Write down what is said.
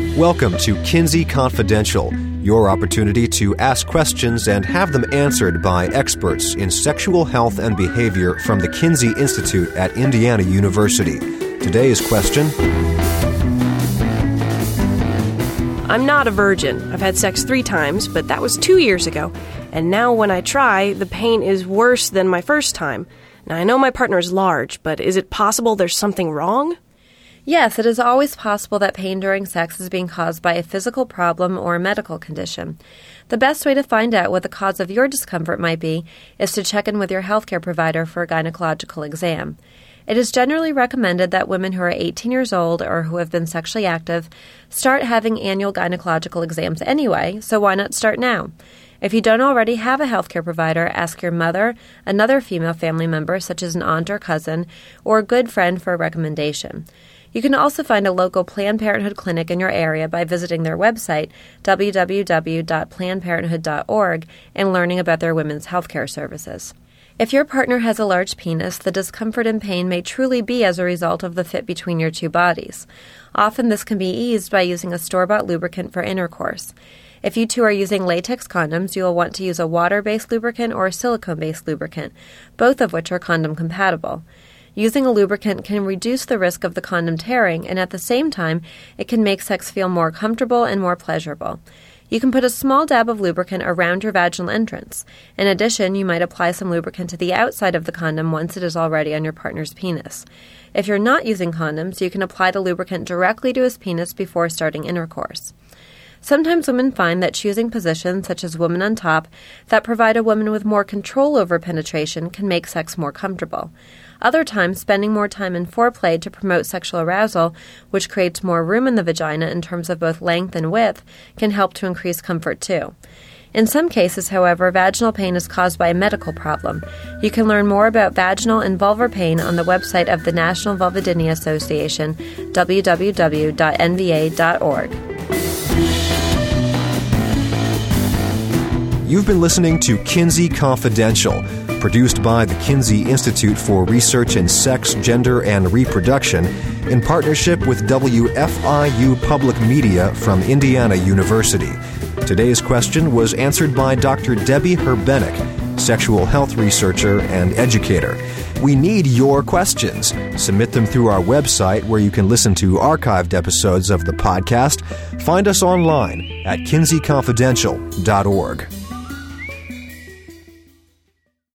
Welcome to Kinsey Confidential, your opportunity to ask questions and have them answered by experts in sexual health and behavior from the Kinsey Institute at Indiana University. Today's question: I'm not a virgin. I've had sex 3 times, but that was 2 years ago. And now when I try, the pain is worse than my first time. Now, I know my partner is large, but is it possible there's something wrong? Yes, it is always possible that pain during sex is being caused by a physical problem or a medical condition. The best way to find out what the cause of your discomfort might be is to check in with your healthcare provider for a gynecological exam. It is generally recommended that women who are 18 years old or who have been sexually active start having annual gynecological exams anyway, so why not start now? If you don't already have a healthcare provider, ask your mother, another female family member, such as an aunt or cousin, or a good friend for a recommendation. You can also find a local Planned Parenthood clinic in your area by visiting their website, www.plannedparenthood.org, and learning about their women's healthcare services. If your partner has a large penis, the discomfort and pain may truly be as a result of the fit between your two bodies. Often this can be eased by using a store-bought lubricant for intercourse. If you two are using latex condoms, you will want to use a water-based lubricant or a silicone-based lubricant, both of which are condom compatible. Using a lubricant can reduce the risk of the condom tearing, and at the same time, it can make sex feel more comfortable and more pleasurable. You can put a small dab of lubricant around your vaginal entrance. In addition, you might apply some lubricant to the outside of the condom once it is already on your partner's penis. If you're not using condoms, you can apply the lubricant directly to his penis before starting intercourse. Sometimes women find that choosing positions, such as woman on top, that provide a woman with more control over penetration can make sex more comfortable. Other times, spending more time in foreplay to promote sexual arousal, which creates more room in the vagina in terms of both length and width, can help to increase comfort too. In some cases, however, vaginal pain is caused by a medical problem. You can learn more about vaginal and vulvar pain on the website of the National Vulvodynia Association, www.nva.org. You've been listening to Kinsey Confidential, produced by the Kinsey Institute for Research in Sex, Gender, and Reproduction in partnership with WFIU Public Media from Indiana University. Today's question was answered by Dr. Debbie Herbenick, sexual health researcher and educator. We need your questions. Submit them through our website, where you can listen to archived episodes of the podcast. Find us online at kinseyconfidential.org.